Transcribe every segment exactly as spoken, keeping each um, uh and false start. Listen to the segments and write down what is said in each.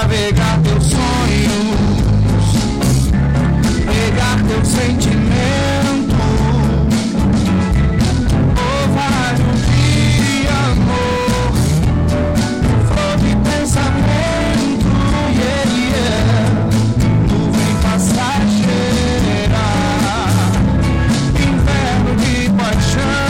navegar teus sonhos, pegar teu sentimento. Ovário de amor, flor de pensamento, yeah, yeah. Nuvem passageira, inverno de paixão.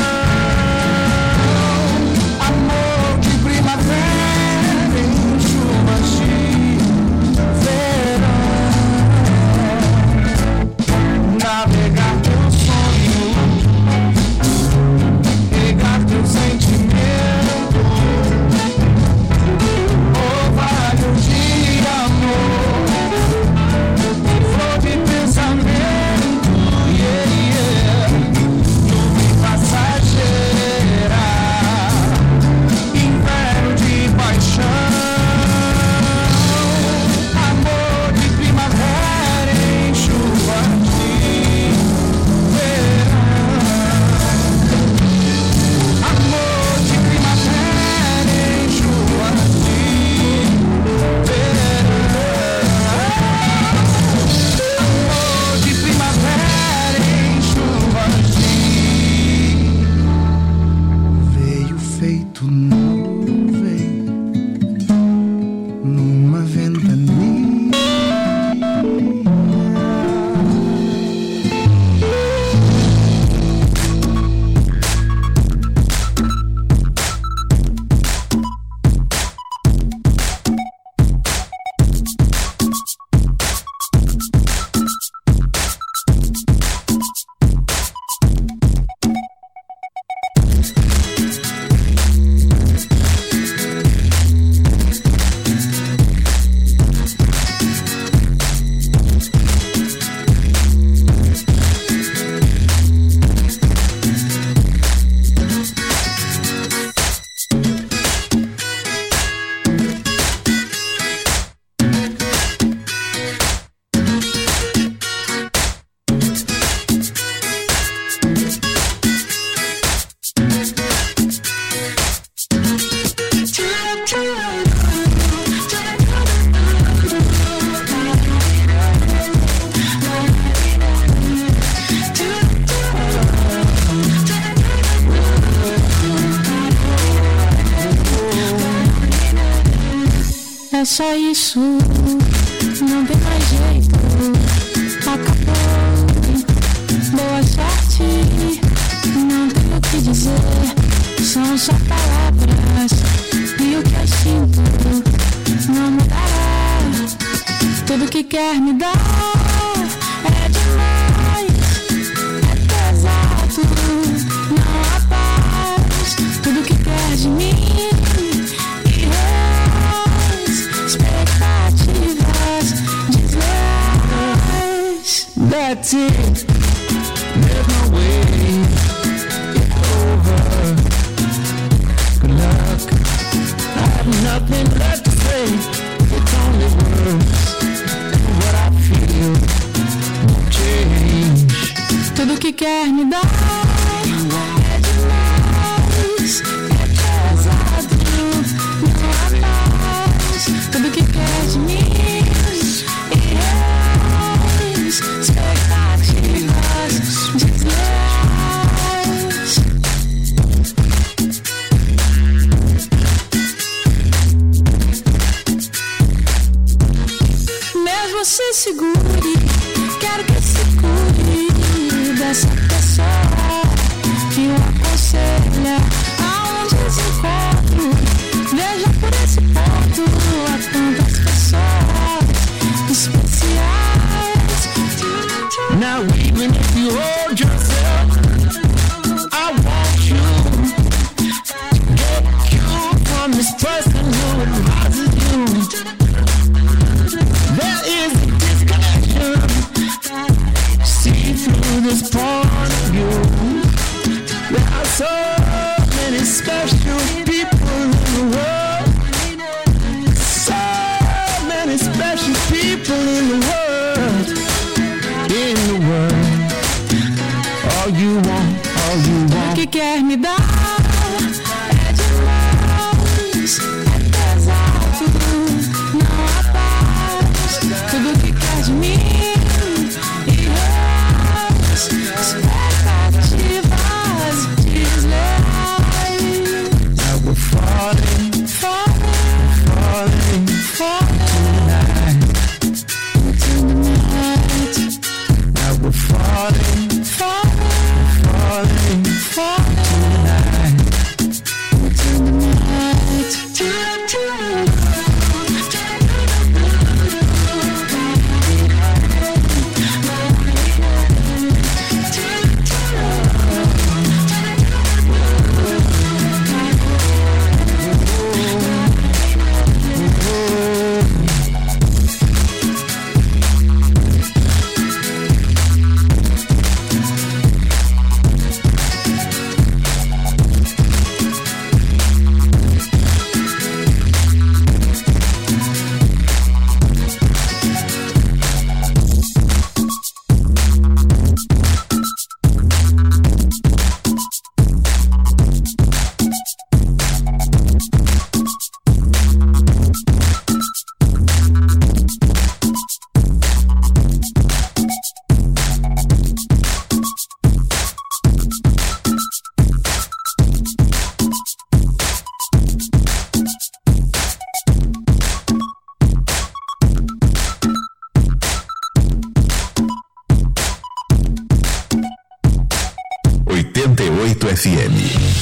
É só isso, não tem mais jeito. Acabou, boa sorte. Não tenho o que dizer, são só palavras. E o que eu sinto não mudará. Tudo que quer me dar é demais, é pesado, não há paz. Tudo que quer de mim, that's it, there's no way it's over. Good luck, I have nothing left to say. It's only words, and what I feel won't change. Tudo que quer me dar é demais, é pesado, não há paz. Tudo que quer de mim, expectativas desleais. Mesmo se segure, quero que se cure dessa pessoa que o aconselha a um desencontro. Veja por esse ponto, há tantas pessoas especiais. Now even if you hold yourself, I want you to get you from this person who advises you. There is a disconnection. See through this point of view. There are so many special people in the world. So many special people in the world. In the world, all you want, all you want. O que quer me dar é demais, é pesado, não há paz. F M.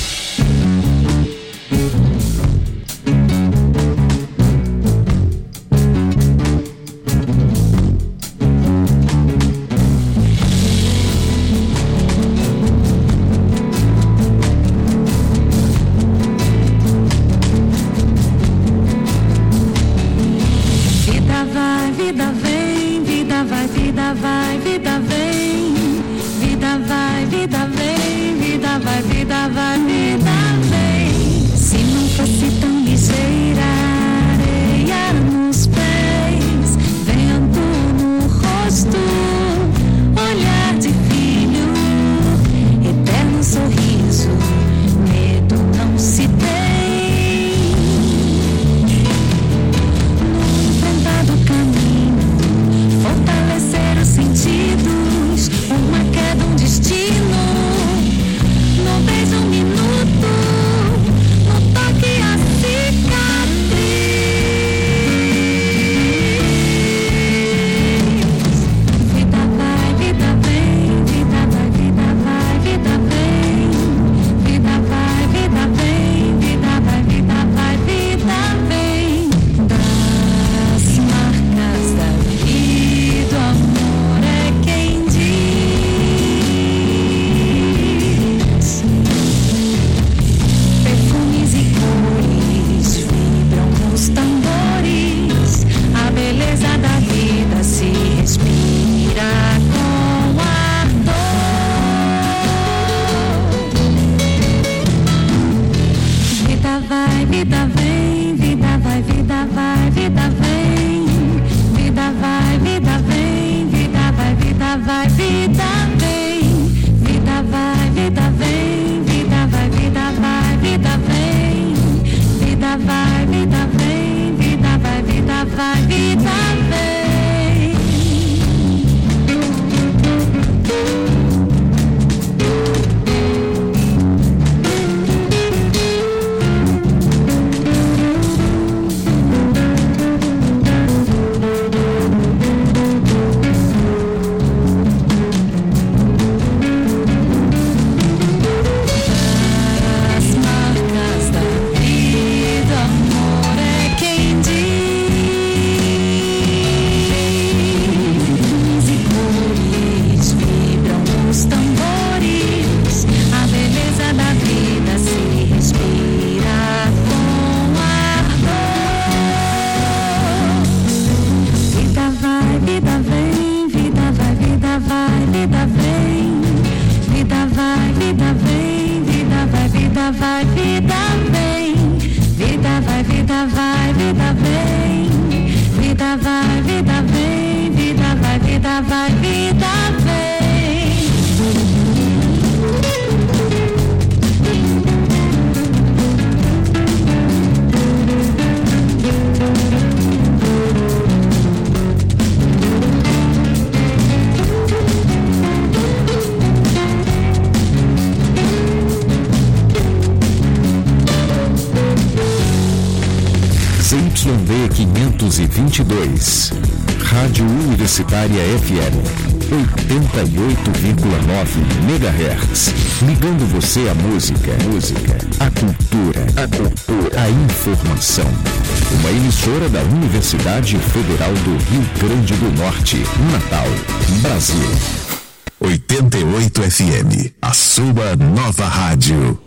Y V quinhentos e vinte e dois, Rádio Universitária F M, oitenta e oito vírgula nove megahertz, ligando você à música, música, à cultura, a cultura, a informação. Uma emissora da Universidade Federal do Rio Grande do Norte, Natal, Brasil. oitenta e oito F M, a sua nova rádio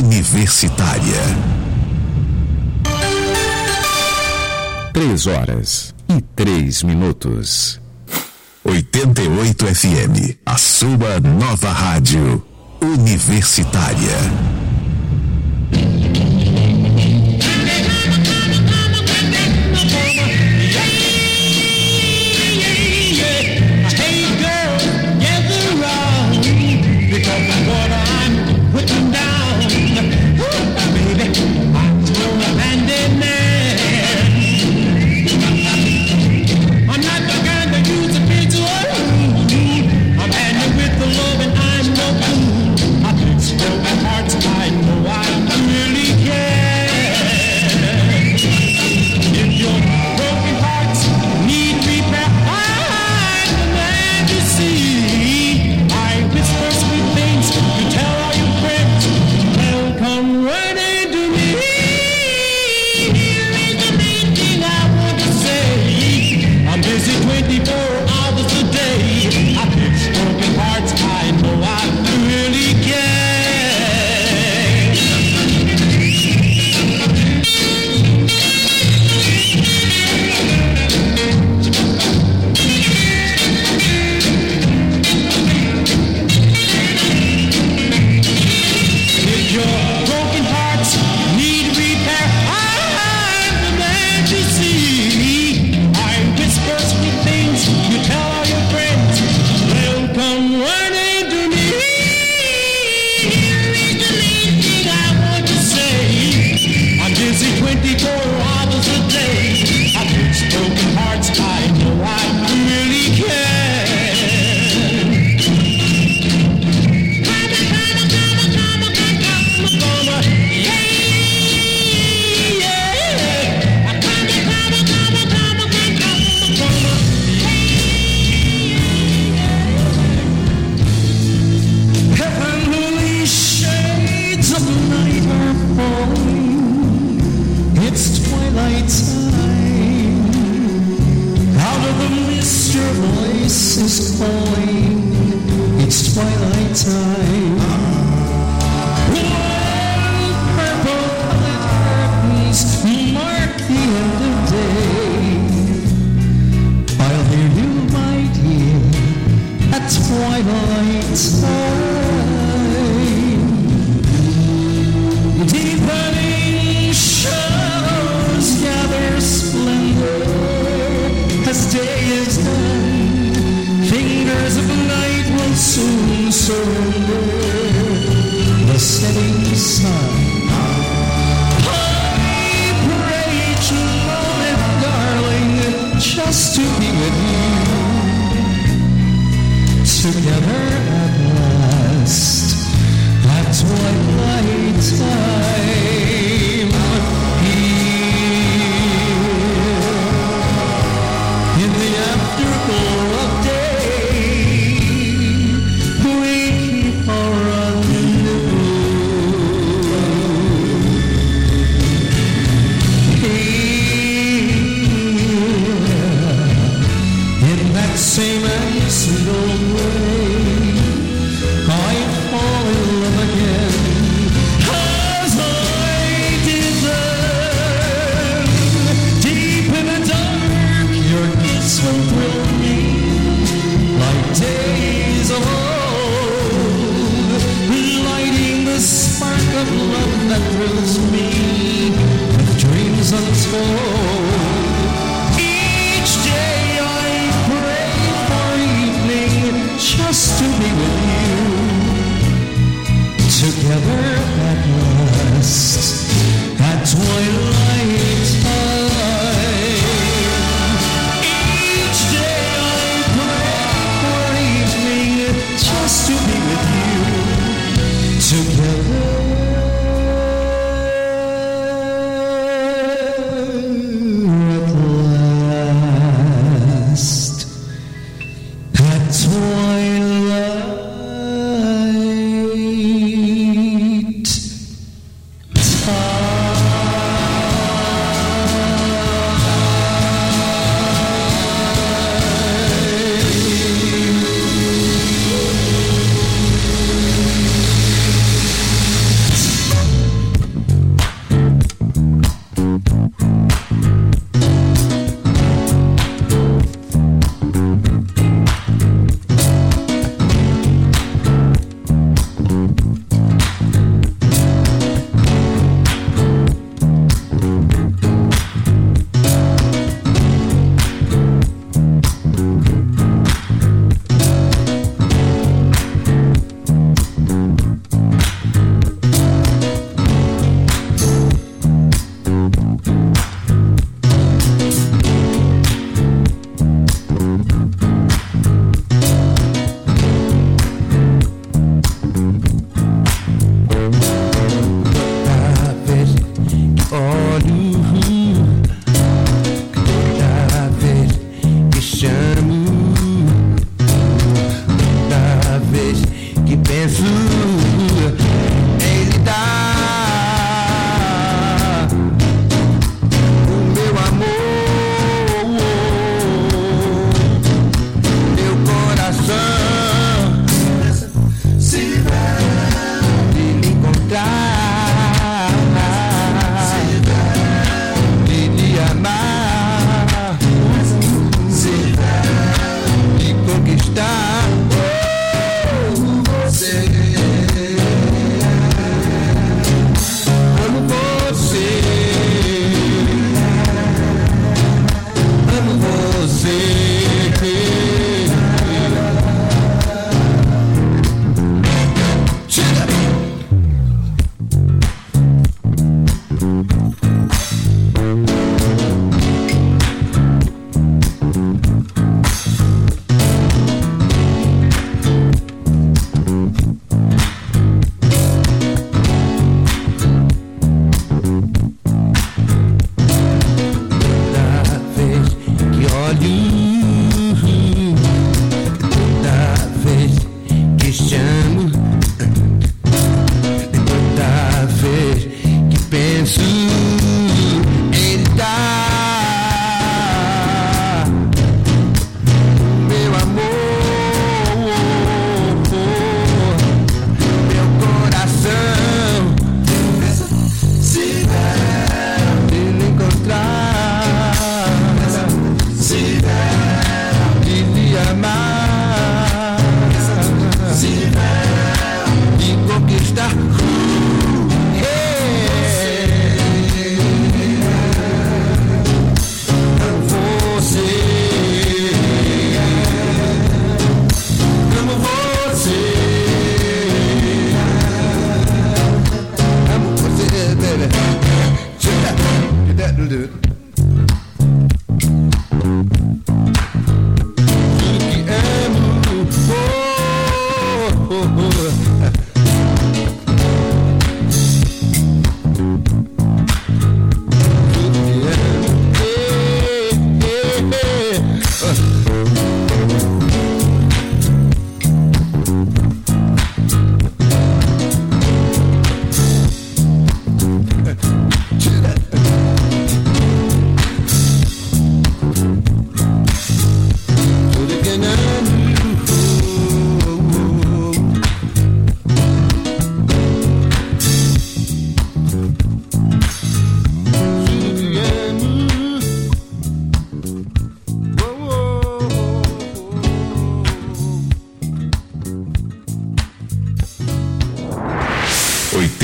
universitária. Três horas e três minutos. oitenta e oito F M, a sua nova rádio universitária. Hearts least your voice is calling. It's twilight time. When purple-colored curtains mark the end of day, I'll hear you, my dear, at twilight time. Deepening shadows gather splendor as day is done. Fingers of night will soon surrender the setting sun. I pray each moment, darling, just to be with you, together at last, at twilight time. Here, in the afterglow of day, we keep our rendezvous. Here, in that same and sweet old way, I fall in love again, as I did then. Deep in the dark, your kiss will thrill me like days of old, lighting the spark of love that thrills me with dreams untold. Each day I pray for evening just to be with you, together at last, at twilight time. Each day I pray for evening just to be with you, together at last, at twilight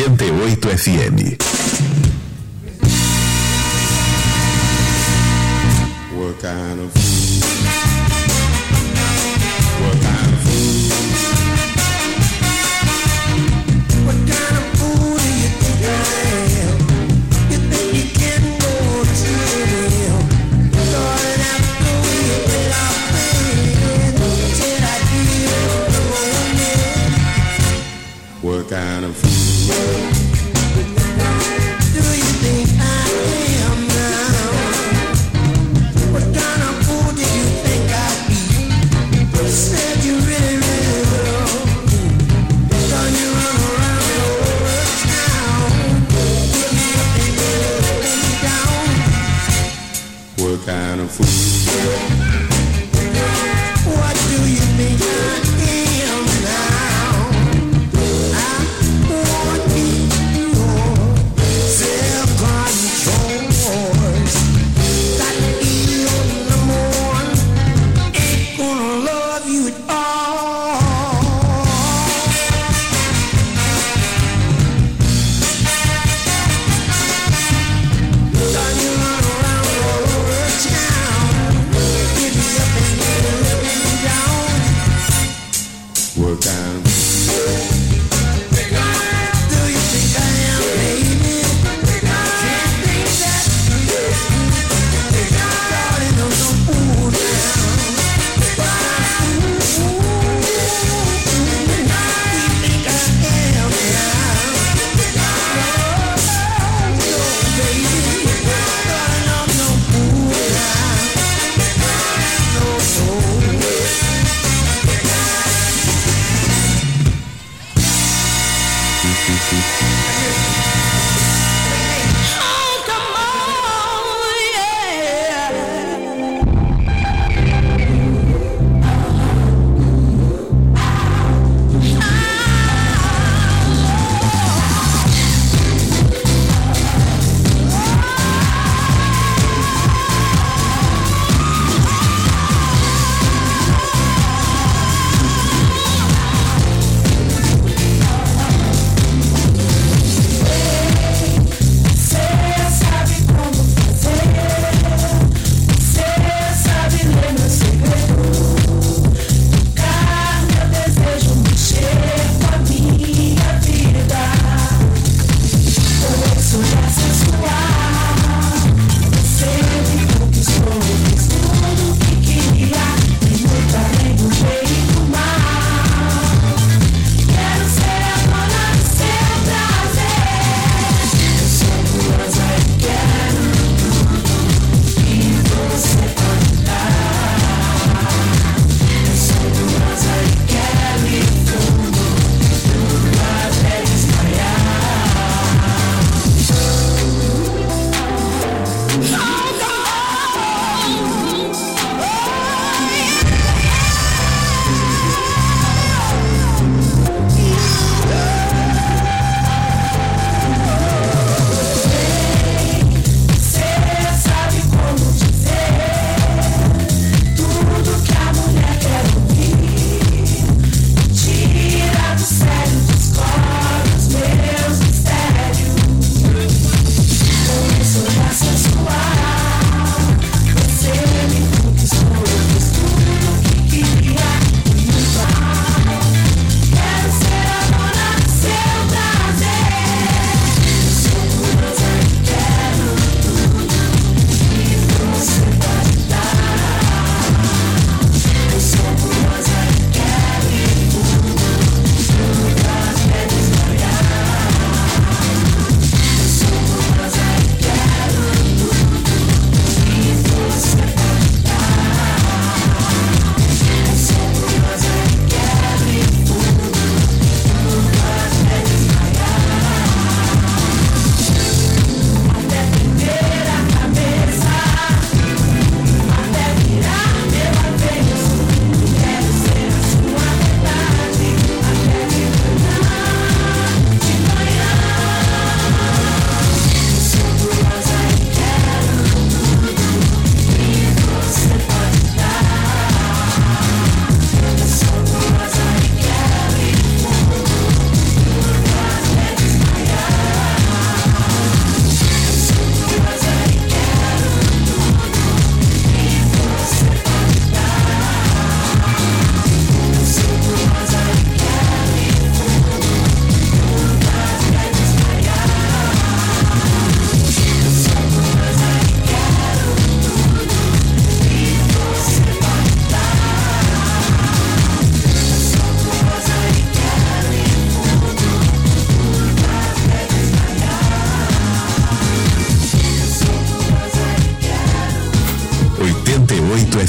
oitenta e oito F M. What kind of food? What kind of food? What kind of fool do you think I am? You think you can go to jail? Lord, after we pay our friends, said I deal alone. What kind of fool do you think I am now? What kind of fool do you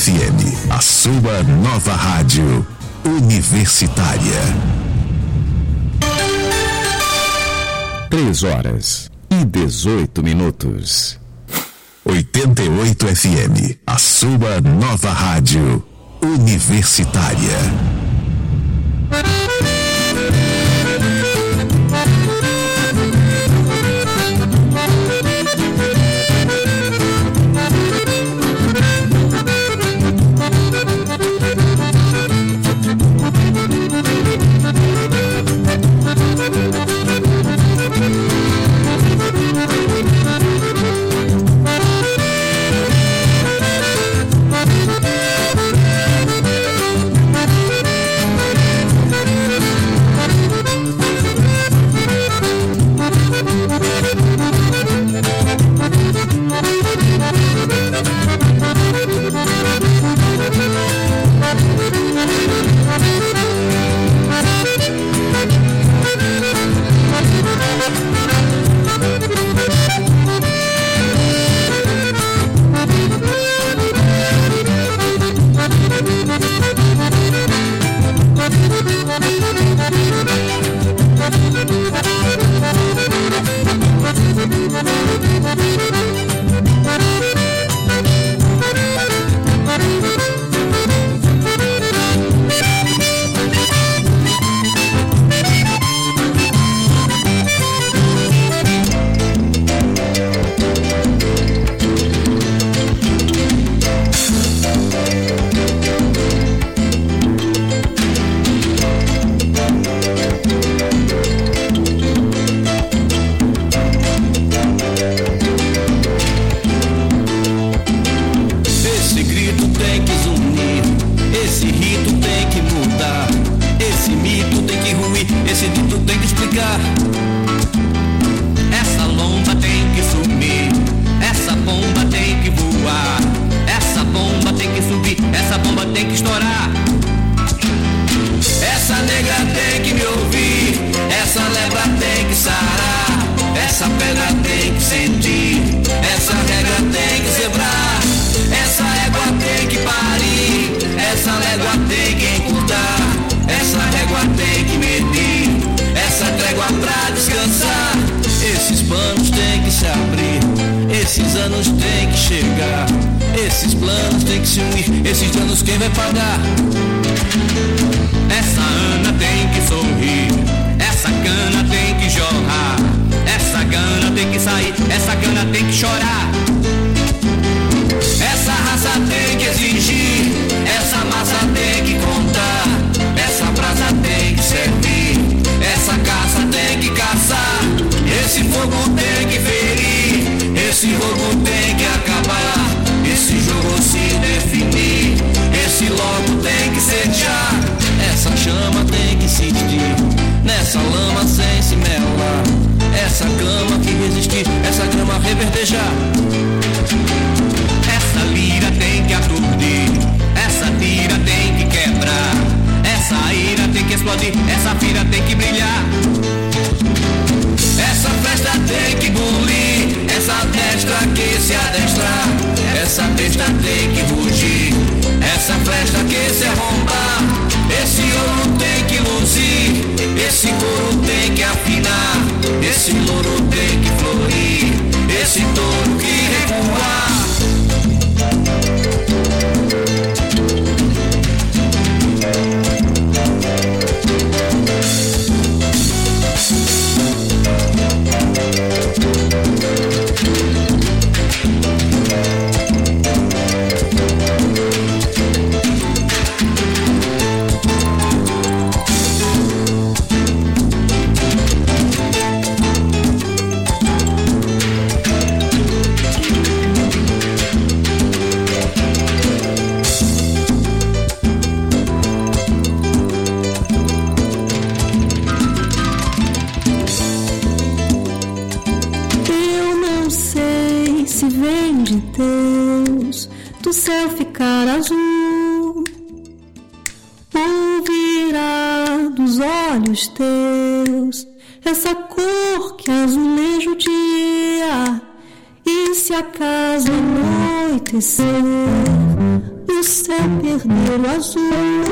F M, a sua nova rádio universitária. Três horas e dezoito minutos. oitenta e oito F M, a sua nova rádio universitária. Essa cor que azuleja o dia, e se acaso anoitecer, do céu perder o azul,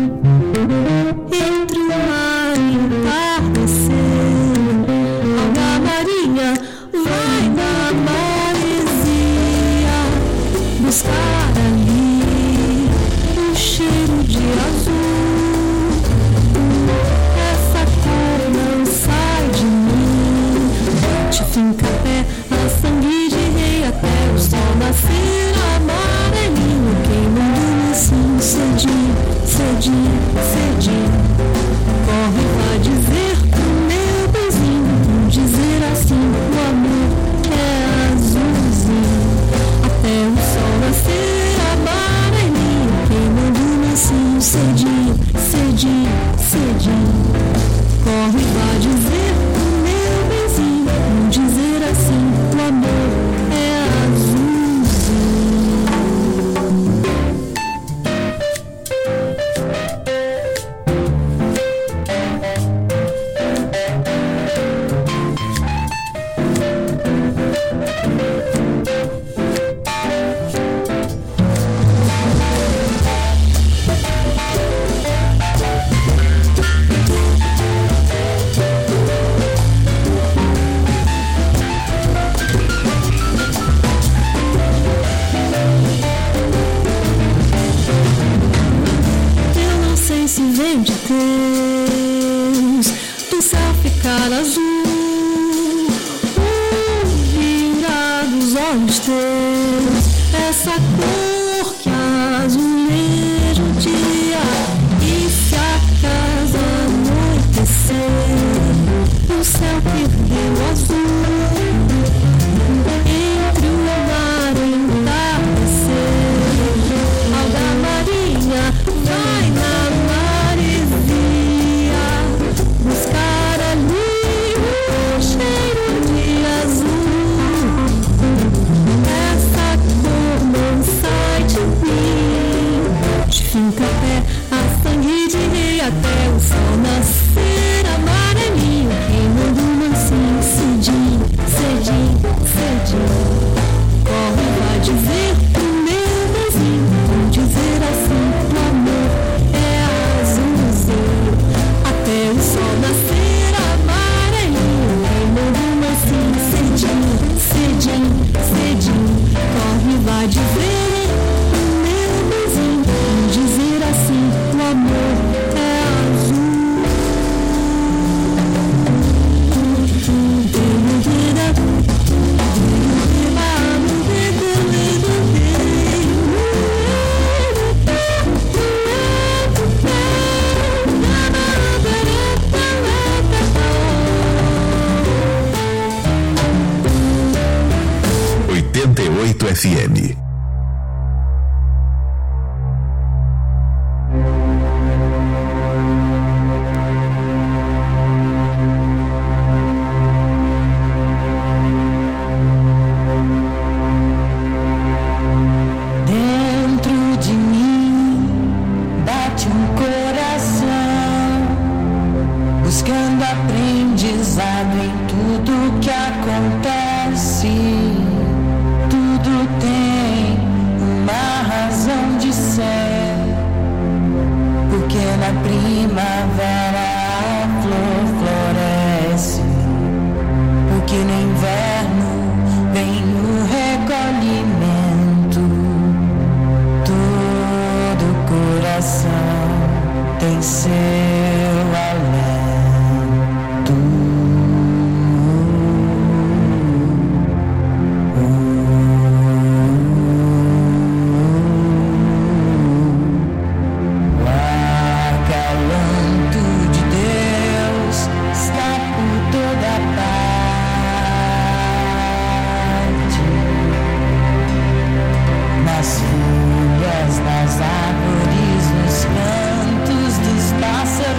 entre o mar e o entardecer. Alga marinha vai na maresia buscar ali o cheiro de azul. Essa cor não sai de mim, te finca a pé a sangue de rei até o sol nascer. Amarelinho queimando assim, cedinho, cedinho, cedinho. Corre pra dizer pro meu benzinho, dizer assim, o amor é azulzinho. Até o sol nascer, amarelinho queimando assim, cedinho, cedinho, cedinho. Corre pra dizer pro meu benzinho, dizer assim, o amor é azulzinho. Se vem de Deus, do céu ficar azul, virar dos olhos teus, essa cor que azuleja o dia, e se acaso anoitecer, o céu perdeu o azul, entre o mar e o entardecer. Alga marinha vai na buscar ali o cheiro de azul. Essa cor não sai de mim, te finca a pé a sangue de rei até o sol nascer. Amarelinho queimando mansinho, cedinho, cedinho, cedinho. Corre vai dizer pro meu vizinho, dizer assim, o amor é azulzinho. Até o sol nascer, amarelinho queimando mansinho, cedinho, cedinho, cedinho. Corre vai dizer pro meu vizinho, dizer assim, o amor é azul. oitenta e oito F M. Dentro de mim bate um coração, buscando aprendizado em tudo que acontece. Tudo tem uma razão de ser, porque na primavera a flor floresce, porque no inverno vem o recolhimento. Todo coração tem seu alento. Nas folhas, nas árvores, nos cantos dos pássaros.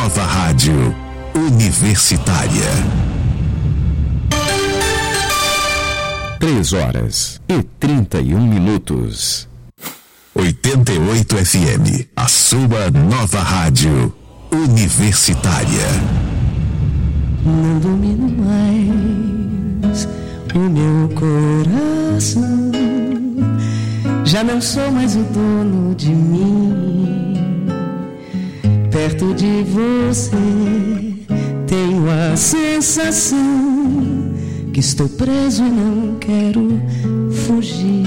nova rádio universitária. Três horas e trinta e um minutos. oitenta e oito F M, a sua nova rádio universitária. Não domino mais o meu coração. Já não sou mais o dono de mim. Perto de você tenho a sensação que estou preso e não quero fugir.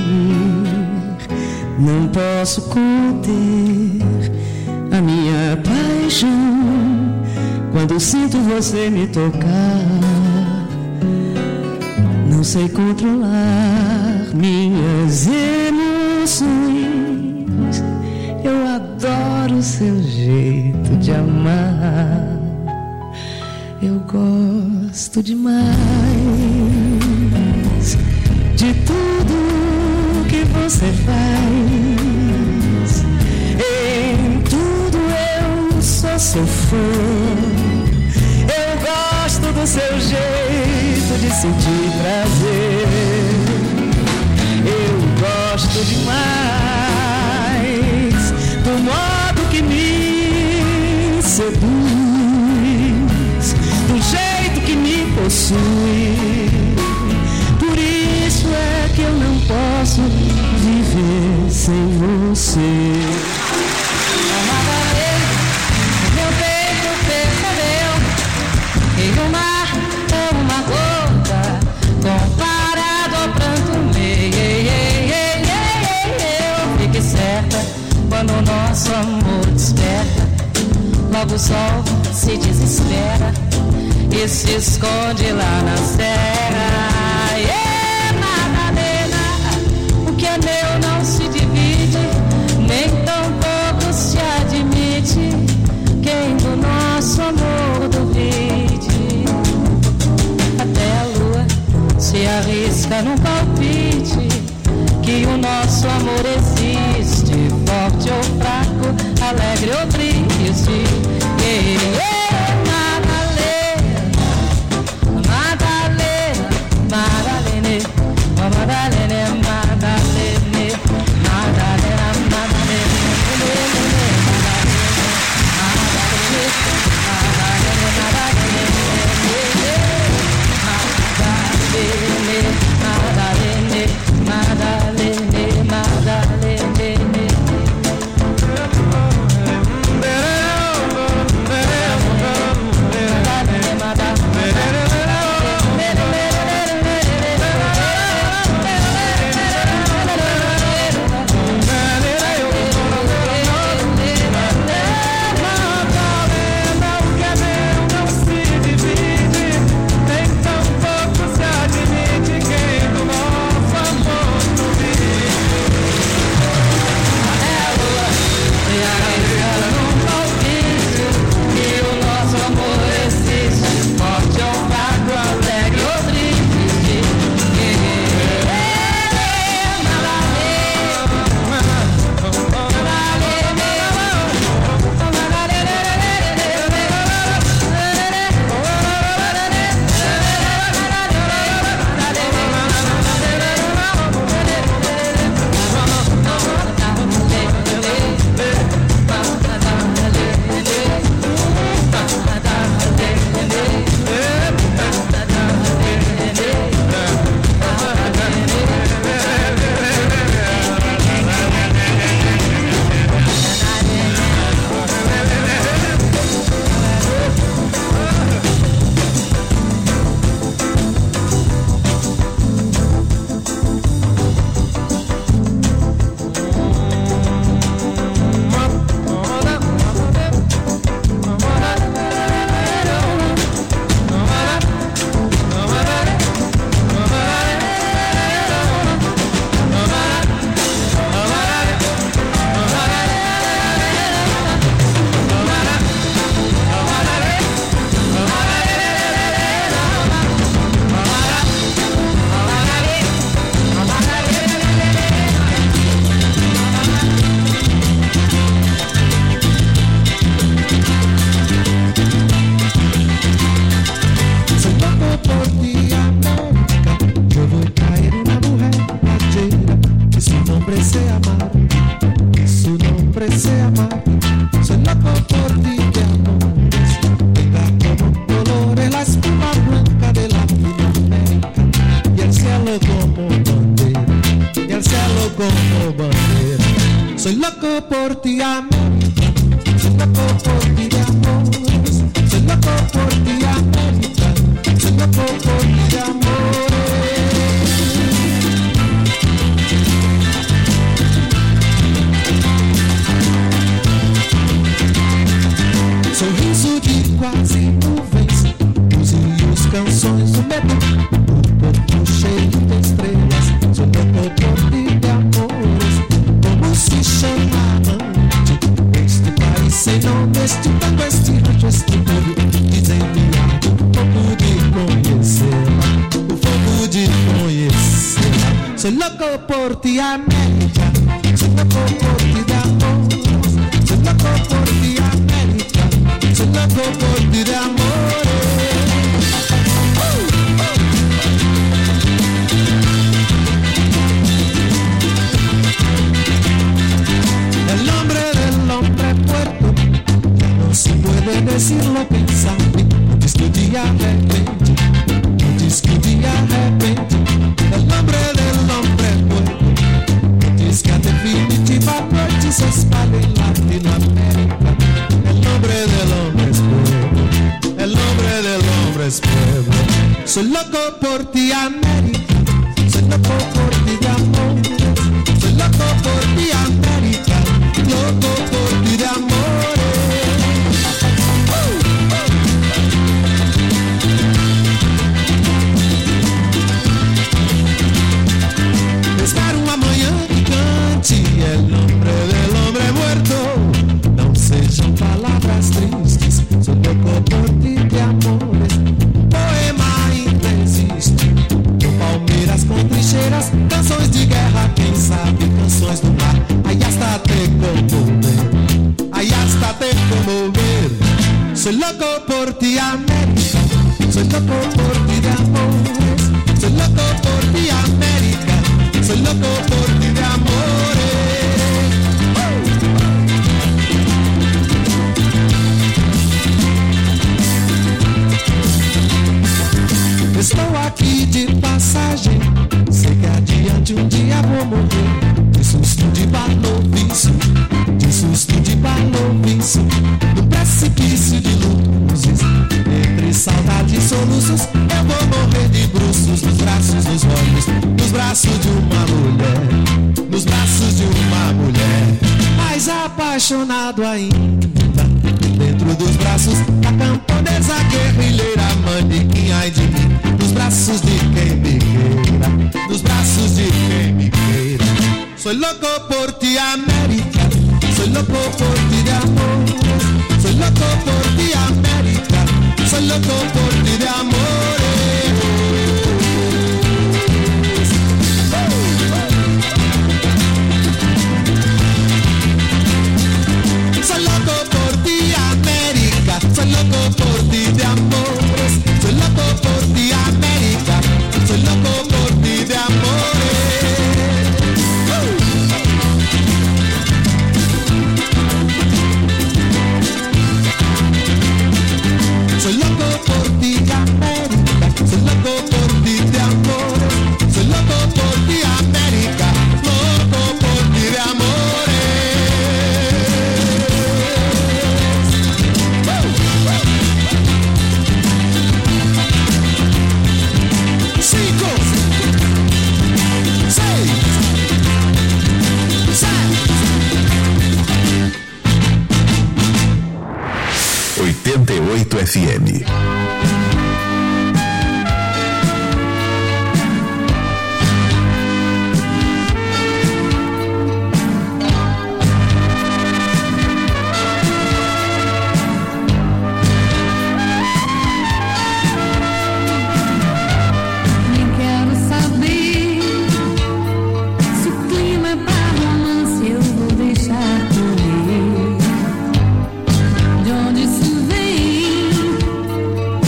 Não posso conter a minha paixão quando sinto você me tocar. Não sei controlar minhas emoções. Eu adoro seu jeito de amar. Eu gosto demais de tudo que você faz. Em tudo eu sou seu fã. Eu gosto do seu jeito de sentir prazer. Eu gosto demais do modo que me seduz, do jeito que me possui. Por isso é que eu não posso viver sem você. Amada ele, meu peito percebeu que o mar é uma gota comparado ao pranto meu. Fique certa, quando o nosso amor desperta, logo o sol se desespera e se esconde lá na serra. Yeah, Madalena, o que é meu não se divide, nem tampouco se admite. Quem do nosso amor duvide, até a lua se arrisca num palpite que o nosso amor existe, forte ou fraco, alegre ou triste. Yeah, yeah, Madalena, Madalena, Soy loco por ti, América. Soy loco por ti de amores. Soy loco por ti, América. Soy loco por ti de amores. Sorriso de quase nuvens, os rios, canções do medo, o corpo cheio de estrelas. Sou louco por ti de amores. Como se chama amante este país sem nome, este tango, este rancho, este povo? Dizem-me algo, o fogo de conhecê-la, o fogo de conhecê-la. Sou louco por ti, América. Sou louco por ti de amores. Sou louco por ti, América. Soy loco por ti de amores. Oh, oh. El nombre del hombre puerto ya no se puede decirlo, pensando. Un disco de repente, un disco de repente. El nombre del hombre puerto diz que a definitiva noite se espalha en Latinoamérica. El nombre del hombre es pueblo, el nombre del hombre es pueblo. Soy loco por ti, América. Soy loco por ti de amores. Soy loco por ti, América. Loco por ti de amores. Oh, oh. Espero uma manhã que cante el nombre del hombre muerto. Sejam palavras tristes, sou louco por ti de amores. Poema ainda existe, com palmeiras, com trincheiras, canções de guerra, quem sabe, canções do mar. Aí hasta te comover, aí hasta te comover. Sou louco por ti, América. Sou louco por ti de amores. Sou louco por ti, América. Sou louco por ti de amores. Estou aqui de passagem, sei que adiante um dia vou morrer. De susto de baloviço, de susto de baloviço, no precipício de luzes, entre saudade e soluços, eu vou morrer de bruços, nos braços, nos olhos, nos braços de uma mulher, nos braços de uma mulher, mais apaixonado ainda, dentro dos braços da camponesa guerrilheira, manequim, ai de mim. Nos braços de quem me queira, nos braços de quem me queira. Soy loco por ti, América. Soy loco por ti de amores. Soy loco por ti, América. Soy loco por ti de amores. Soy loco por ti, América. Soy loco por ti de amores. Soy loco por ti, América. Soy loco por ti de amores. Soy loco por ti, América. Soy loco por ti de amores. Soy loco por ti, América. Loco por ti de amores. Cinco, seis, sete. oitenta e oito F M. De onde isso vem?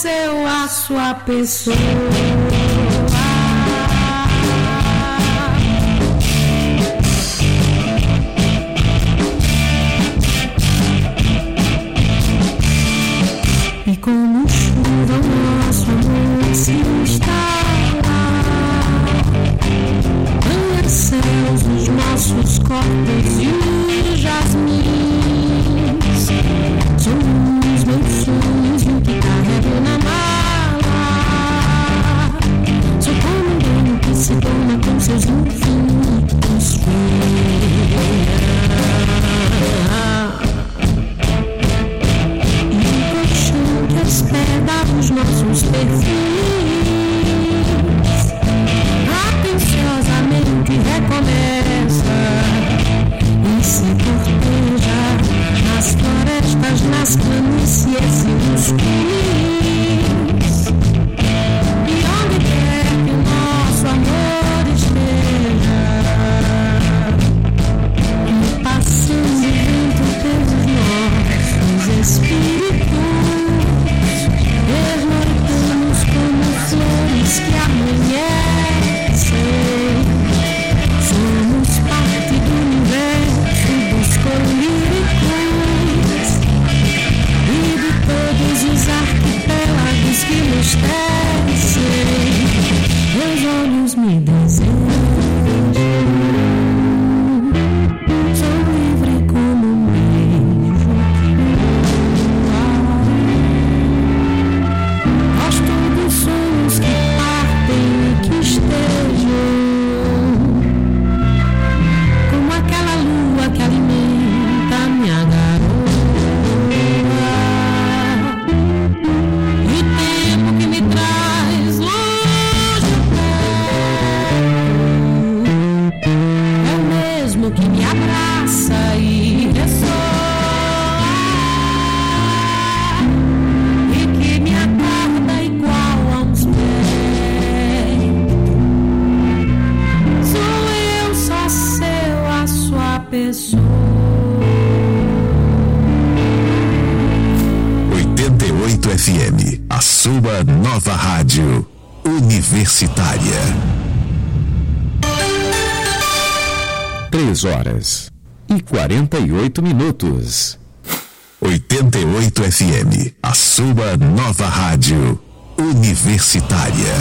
seu, a sua pessoa. E como chuva o nosso amor se instala, banha céus os nossos corpos e os jasmins. São os meus sonhos e o que carrego na mala. Sou como um dono que se dona com seus infinitos filhos. Hospeda os nossos perfis, atenciosamente recomeça e se corteja nas florestas, nas planícies e nos cumes. E onde quer que o nosso amor esteja, passando vento pelos nossos espíritos. Desmontamos como flores que amanhecem. Somos parte do universo dos colíricos e de todos os arquipélagos que nos tecem. Meus olhos me desejam. Sou livre como um beijo. Sonhos que partem e que estejam como aquela lua que alimenta minha garoa, e o tempo que me traz luz do céu é o mesmo que me abraça e ressoa. oitenta e oito F M, a sua nova rádio universitária. Três horas e quarenta e oito minutos. oitenta e oito F M, a sua nova rádio universitária.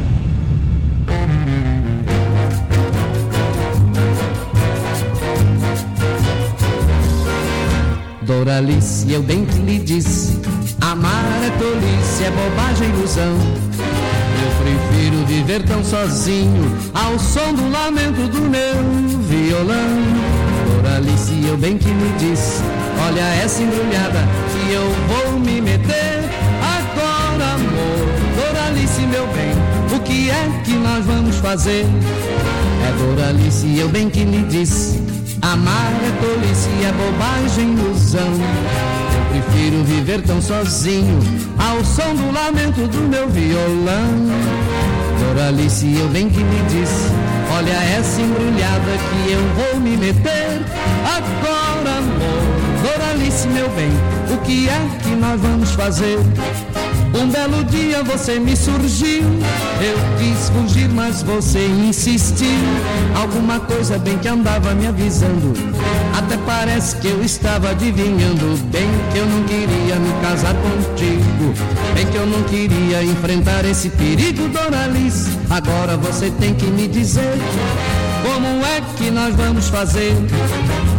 Doralice, eu bem que lhe disse, amar é tolice, é bobagem, ilusão. Eu prefiro viver tão sozinho, ao som do lamento do meu violão. Doralice, eu bem que lhe disse, olha essa embrulhada que eu vou me meter agora, amor. Doralice, meu bem, o que é que nós vamos fazer? É Doralice, eu bem que lhe disse, amar é tolice, é bobagem, ilusão. Eu prefiro viver tão sozinho, ao som do lamento do meu violão. Doralice, eu bem que me disse, olha essa embrulhada que eu vou me meter agora, amor. Doralice, meu bem, o que é que nós vamos fazer? Um belo dia você me surgiu, eu quis fugir, mas você insistiu. Alguma coisa bem que andava me avisando, até parece que eu estava adivinhando. Bem que eu não queria me casar contigo, bem que eu não queria enfrentar esse perigo, Doralice. Agora você tem que me dizer, como é que nós vamos fazer?